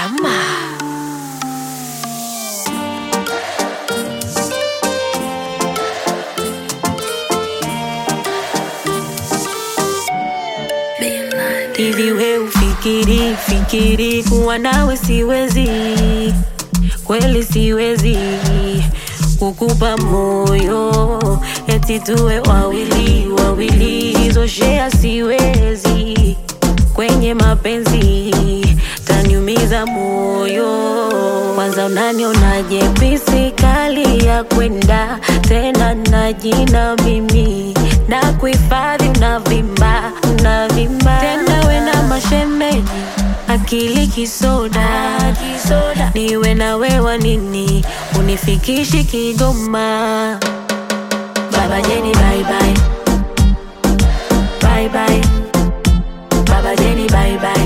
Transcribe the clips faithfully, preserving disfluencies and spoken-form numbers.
Rama. Hivi we ufikiri, fikiri kuwa nawe siwezi, kweli siwezi kukupa moyo eti tuwe wawili, wawili hizo share siwezi, kwenye mapenzi taniumiza moyo. Kwanza unanionaje pisi kali ya kwenda tena na jina mimi na kuhifadhi, unavimba unavimba tena we na mashemeji, akili kisoda kisoda, niwe na wewa nini unifikishi Kigoma. Baba Jenny bye bye bye bye, Baba Jenny bye bye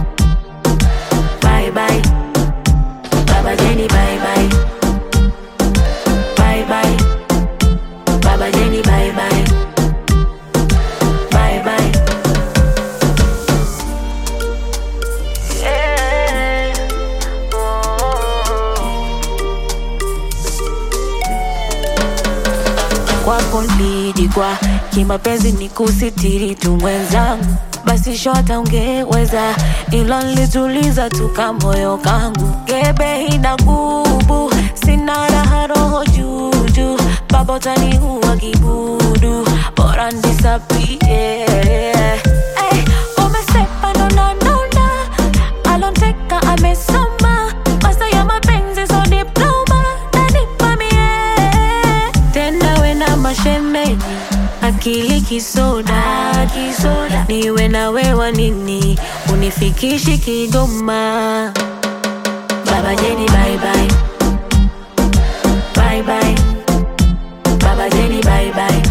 bye bye, Baba Jenny bye bye bye bye, Baba Jenny bye bye bye bye. Yeah. Oh. Kwako nilidikwa kimapenzi nikusitiri tu mwenzangu, basi shota ungeweza ilo nilituliza tuka moyo kangu. Gebe ina ngubu, sina raha roho juju, baba utaniua kibudu, bora nisapie. Ay, umesepa nona nona, alonteka amesoma, masa ya mapenzi so diploma, nanipa mie. Tena we na mashemeji, akili kisoda kisoda, niwe na wewa nini unifikishi Kigoma. Baba Jenny bye bye bye bye, Baba Jenny bye bye